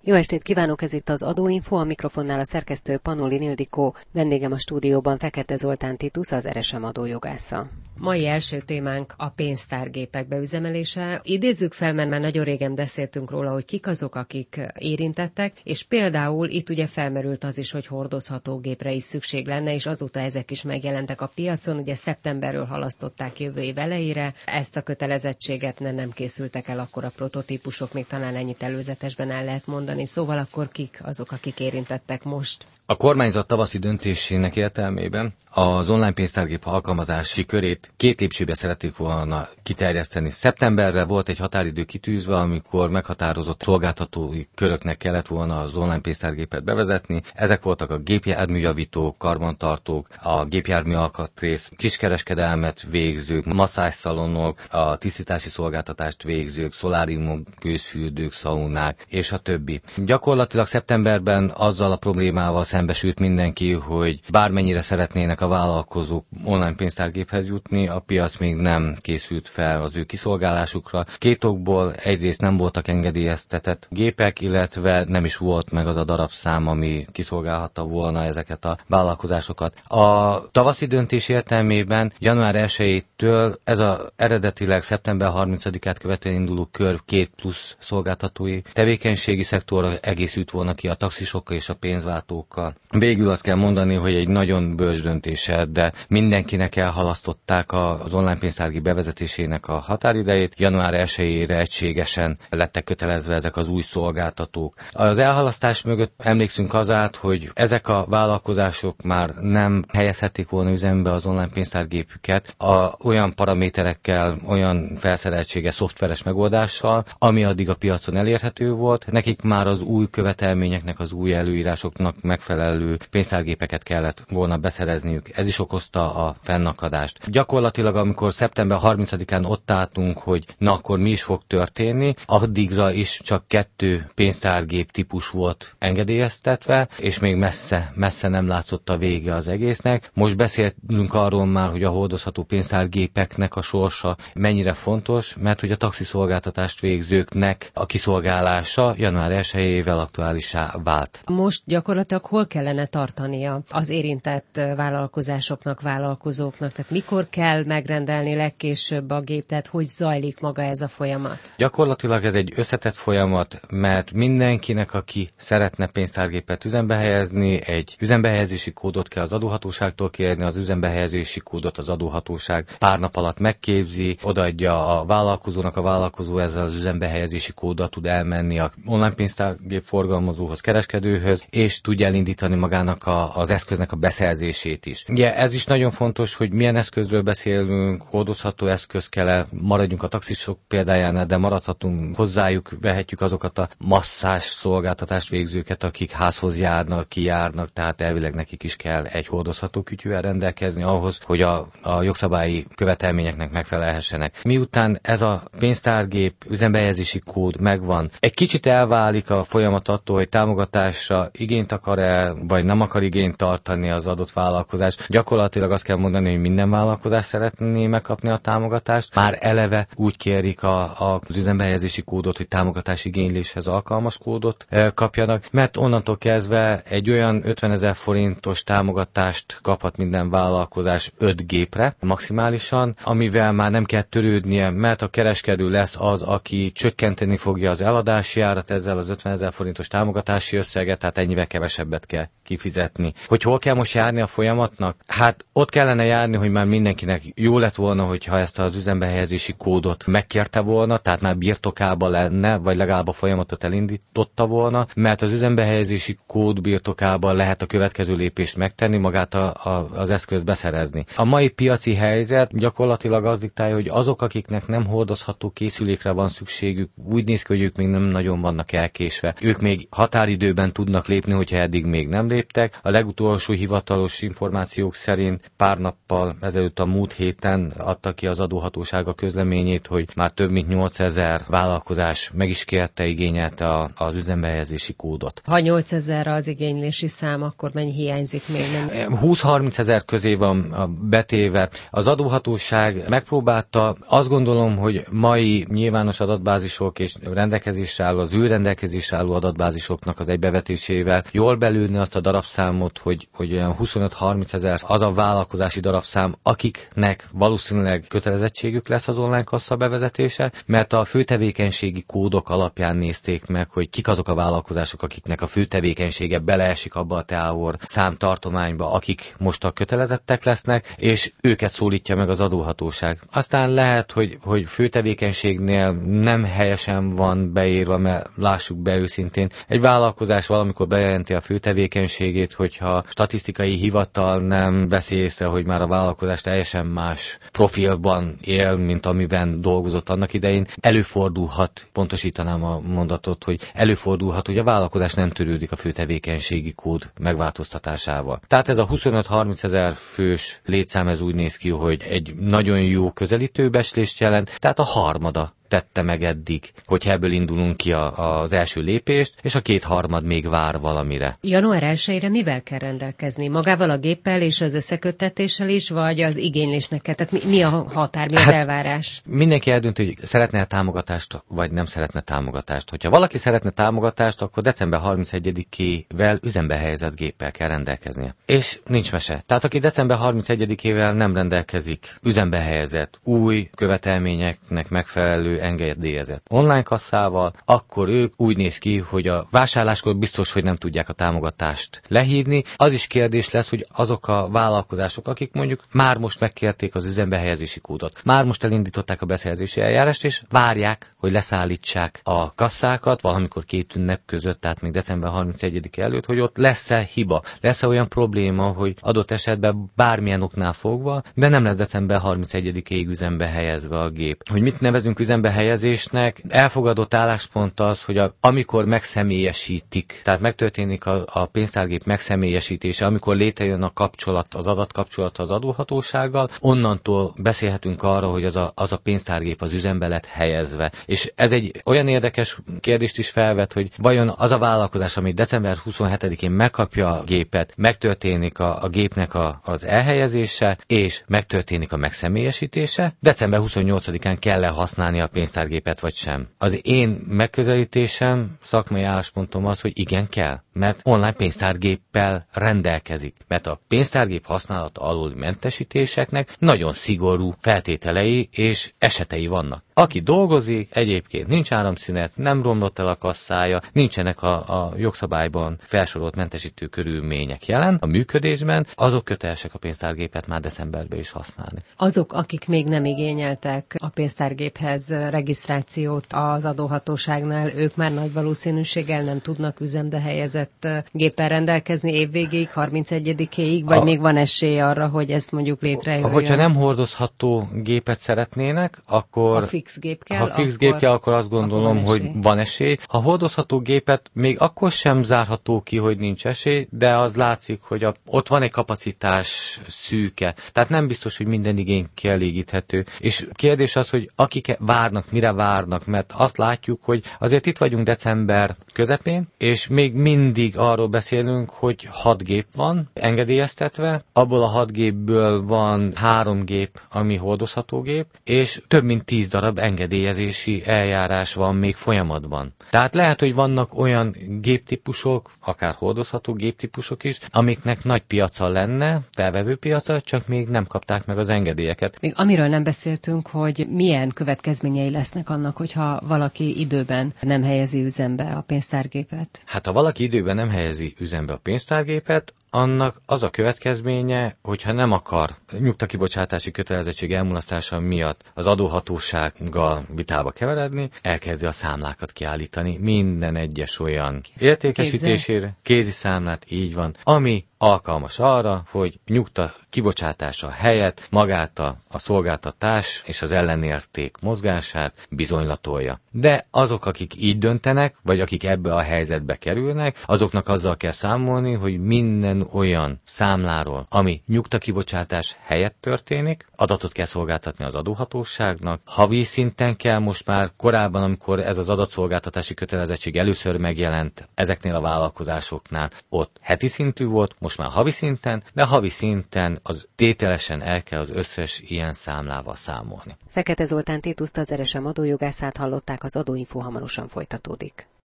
Jó estét kívánok, ez itt az Adóinfo, a mikrofonnál a szerkesztő Panolin Ildikó, vendégem a stúdióban Fekete Zoltán Titus, az RSM adójogásza. Mai első témánk a pénztárgépek beüzemelése. Idézzük fel, mert már nagyon régen beszéltünk róla, hogy kik azok, akik érintettek, és például itt ugye felmerült az is, hogy hordozható gépre is szükség lenne, és azóta ezek is megjelentek a piacon, ugye szeptemberről halasztották jövő év elejére, ezt a kötelezettséget nem készültek el akkor a prototípusok, még talán ennyit előzetesben el lehet mondani, szóval akkor kik azok, akik érintettek most? A kormányzat tavaszi döntésének értelmében az online pénztárgép alkalmazási körét 2 lépcsőbe szerették volna kiterjeszteni. Szeptemberre volt egy határidő kitűzve, amikor meghatározott szolgáltatói köröknek kellett volna az online pénztárgépet bevezetni. Ezek voltak a gépjárműjavítók, karbantartók, a gépjármű alkatrész, kiskereskedelmet végzők, masszázsszalonok, a tisztítási szolgáltatást végzők, szoláriumok, gőzfürdők, szaunák és a többi. Gyakorlatilag szeptemberben azzal a problémával szembesült mindenki, hogy bármennyire szeretnének a vállalkozók online pénztárgéphez jutni, a piac még nem készült fel az ő kiszolgálásukra. 2 okból: egyrészt nem voltak engedélyeztetett gépek, illetve nem is volt meg az a darabszám, ami kiszolgálhatta volna ezeket a vállalkozásokat. A tavaszi döntés értelmében január 1-től ez az eredetileg szeptember 30-át követően induló kör 2 plusz szolgáltatói tevékenységi szektorra egészült volna ki a taxisokkal és a pénzváltókkal. Végül azt kell mondani, hogy egy nagyon bölcs döntéssel, de mindenkinek elhalasztották az online pénztárgép bevezetésének a határidejét. Január 1-ére egységesen lettek kötelezve ezek az új szolgáltatók. Az elhalasztás mögött emlékszünk az át, hogy ezek a vállalkozások már nem helyezhették volna üzembe az online pénztárgépüket olyan paraméterekkel, olyan felszereltséges, szoftveres megoldással, ami addig a piacon elérhető volt. Nekik már az új követelményeknek, az új előírásoknak megfelelő pénztárgépeket kellett volna beszerezniük. Ez is okozta a fennakadást. Gyakorlatilag, amikor szeptember 30-án ott álltunk, hogy na akkor mi is fog történni, addigra is csak 2 pénztárgép típus volt engedélyeztetve, és még messze nem látszott a vége az egésznek. Most beszélünk arról már, hogy a hordozható pénztárgépeknek a sorsa mennyire fontos, mert hogy a taxiszolgáltatást végzőknek a kiszolgálása január 1-ével aktuálissá vált. Most gyakorlatilag hol kellene tartania az érintett vállalkozásoknak, vállalkozóknak? Tehát mikor kell megrendelni legkésőbb a gép, tehát hogy zajlik maga ez a folyamat? Gyakorlatilag ez egy összetett folyamat, mert mindenkinek, aki szeretne pénztárgépet üzembe helyezni, egy üzembehelyezési kódot kell az adóhatóságtól kérni, az üzembehelyezési kódot az adóhatóság pár nap alatt megképzi, odaadja a vállalkozónak, a vállalkozó ezzel az üzembehelyezési kóddal tud elmenni a online pénztárgép forgalmazóhoz, kereskedőhöz, és tudja elindítani magának az eszköznek a beszerzését is. Ugye ez is nagyon fontos, hogy milyen eszközről beszélünk, hordozható eszköz kell, maradjunk a taxisok példájánál, de maradhatunk hozzájuk, vehetjük azokat a masszás szolgáltatást végzőket, akik házhoz járnak, kijárnak, tehát elvileg nekik is kell egy hordozható kütyűvel rendelkezni ahhoz, hogy a jogszabályi követelményeknek megfelelhessenek. Miután ez a pénztárgép üzembehelyezési kód megvan, egy kicsit elválik a folyamat attól, hogy támogatásra igényt akar-e, vagy nem akar igényt tartani az adott vállalkozás. Gyakorlatilag azt kell mondani, hogy minden vállalkozás szeretné megkapni a támogatást. Már eleve úgy kérik az üzembehelyezési kódot, hogy támogatási igényléshez alkalmas kódot kapjanak, mert onnantól kezdve egy olyan 50 000 forintos támogatást kaphat minden vállalkozás 5 gépre maximálisan, amivel már nem kell törődnie, mert a kereskedő lesz az, aki csökkenteni fogja az eladási árat ezzel az 50 000 forintos támogatási összeget, tehát ennyivel kevesebbet kell kifizetni. Hogy hol kell most járni a folyamatnak? Hát ott kellene járni, hogy már mindenkinek jó lett volna, hogyha ezt az üzembehelyezési kódot megkérte volna, tehát már birtokába lenne, vagy legalább a folyamatot elindította volna, mert az üzembehelyezési kód birtokában lehet a következő lépést megtenni, magát az eszközt beszerezni. A mai piaci helyzet gyakorlatilag az diktálja, hogy azok, akiknek nem hordozható készülékre van szükségük, úgy néz ki, hogy ők még nem nagyon vannak elkésve. Ők még határidőben tudnak lépni, hogyha eddig még nem léptek. A legutolsó hivatalos információk szerint pár nappal ezelőtt a múlt héten adta ki az adóhatóság a közleményét, hogy már több mint 8000 vállalkozás meg is kérte, igényelte az üzembe helyezési kódot. Ha 8000 az igénylési szám, akkor mennyi hiányzik még? 20-30 ezer közé van betéve. Az adóhatóság megpróbálta, azt gondolom, hogy mai nyilvános adatbázisok és rendelkezésre álló, az ő rendelkezésre álló adatbázisoknak az egybevetésével jól belőni azt a darabszámot, hogy olyan 25-30 ezer az a vállalkozási darabszám, akiknek valószínűleg kötelezettségük lesz az online kassa bevezetése, mert a főtevékenységi kódok alapján nézték meg, hogy kik azok a vállalkozások, akiknek a főtevékenysége beleesik abba a teávor számtartományba, akik most a kötelezettek lesznek, és őket szólítja meg az adóhatóság. Aztán lehet, hogy főtevékenységnél nem helyesen van beírva, mert lássuk be őszintén, egy vállalkozás valamikor bejelenti a főtevékenységét, hogyha statisztikai hivatal nem veszi észre, hogy már a vállalkozás teljesen más profilban él, mint amiben dolgozott annak idején. Előfordulhat, pontosítanám a mondatot, hogy előfordulhat, hogy a vállalkozás nem törődik a főtevékenységi kód megváltoztatásával. Tehát ez a 25-30 ezer fős létszám, ez úgy néz ki, hogy egy nagyon jó közelítőbecslést jelent, tehát a harmada tette meg eddig, hogyha ebből indulunk ki az első lépést, és a 2/3 még vár valamire. Január 1-ére mivel kell rendelkezni? Magával a géppel és az összeköttetéssel is, vagy az igénylésnek kell? Tehát mi a határ, mi az elvárás? Mindenki eldönti, hogy szeretne támogatást, vagy nem szeretne támogatást. Hogyha valaki szeretne támogatást, akkor december 31-ével üzembe helyezett géppel kell rendelkeznie. És nincs mese. Tehát aki december 31-ével nem rendelkezik üzembe helyezett, új követelményeknek megfelelő engedélyezett online kasszával, akkor ők úgy néz ki, hogy a vásárláskor biztos, hogy nem tudják a támogatást lehívni. Az is kérdés lesz, hogy azok a vállalkozások, akik mondjuk már most megkérték az üzembe helyezési kódot, már most elindították a beszerzési eljárást, és várják, hogy leszállítsák a kasszákat valamikor 2 ünnep között, tehát még december 31 előtt, hogy ott lesz-e hiba, lesz-e olyan probléma, hogy adott esetben bármilyen oknál fogva, de nem lesz december 31-ig üzembe helyezve a gép. Hogy mit nevezünk üzembe helyezésnek, elfogadott álláspont az, hogy amikor megszemélyesítik, tehát megtörténik a pénztárgép megszemélyesítése, amikor létrejön a kapcsolat, az adatkapcsolat az adóhatósággal, onnantól beszélhetünk arra, hogy az a pénztárgép az üzembe lett helyezve. És ez egy olyan érdekes kérdést is felvet, hogy vajon az a vállalkozás, ami december 27-én megkapja a gépet, megtörténik a gépnek az elhelyezése, és megtörténik a megszemélyesítése, december 28-án kell használni a pénztárgépet, vagy sem. Az én megközelítésem, szakmai álláspontom az, hogy igen kell, mert online pénztárgéppel rendelkezik, mert a pénztárgép használata aluli mentesítéseknek nagyon szigorú feltételei és esetei vannak. Aki dolgozik, egyébként nincs áramszünet, nem romlott el a kasszája, nincsenek a jogszabályban felsorolt mentesítő körülmények jelen a működésben, azok kötelesek a pénztárgépet már decemberben is használni. Azok, akik még nem igényeltek a pénztárgéphez regisztrációt az adóhatóságnál, ők már nagy valószínűséggel nem tudnak üzembe helyezett géppel rendelkezni évvégéig, 31-éig, vagy még van esély arra, hogy ezt mondjuk létrejöjjön? Hogyha nem hordozható gépet szeretnének, akkor... Ha fix gép kell, akkor azt gondolom, hogy van esély. Ha hordozható gépet még akkor sem zárható ki, hogy nincs esély, de az látszik, hogy ott van egy kapacitás szűke. Tehát nem biztos, hogy minden igény kielégíthető. És kérdés az, hogy akik várnak, mire várnak, mert azt látjuk, hogy azért itt vagyunk december közepén, és még mindig arról beszélünk, hogy 6 gép van engedélyeztetve, abból a 6 gépből van 3 gép, ami hordozható gép, és több mint 10 darab engedélyezési eljárás van még folyamatban. Tehát lehet, hogy vannak olyan géptípusok, akár hordozható géptípusok is, amiknek nagy piaca lenne, felvevő piaca, csak még nem kapták meg az engedélyeket. Még amiről nem beszéltünk, hogy milyen következményei lesznek annak, hogyha valaki időben nem helyezi üzembe a pénztárgépet? Hát ha valaki időben nem helyezi üzembe a pénztárgépet, annak az a következménye, hogyha nem akar nyugtakibocsátási kötelezettség elmulasztása miatt az adóhatósággal vitába keveredni, elkezdi a számlákat kiállítani minden egyes olyan értékesítésére, kézi számlát, így van, ami alkalmas arra, hogy nyugta kibocsátása helyett magát a szolgáltatás és az ellenérték mozgását bizonylatolja. De azok, akik így döntenek, vagy akik ebbe a helyzetbe kerülnek, azoknak azzal kell számolni, hogy minden olyan számláról, ami nyugta kibocsátás helyett történik, adatot kell szolgáltatni az adóhatóságnak. Havi szinten kell most már, korábban, amikor ez az adatszolgáltatási kötelezettség először megjelent ezeknél a vállalkozásoknál, ott heti szintű volt, most már havi szinten, de havi szinten az tételesen el kell az összes ilyen számlával számolni. Fekete Zoltán Tituszt, az RSM adójogászát hallották, az Adóinfo hamarosan folytatódik.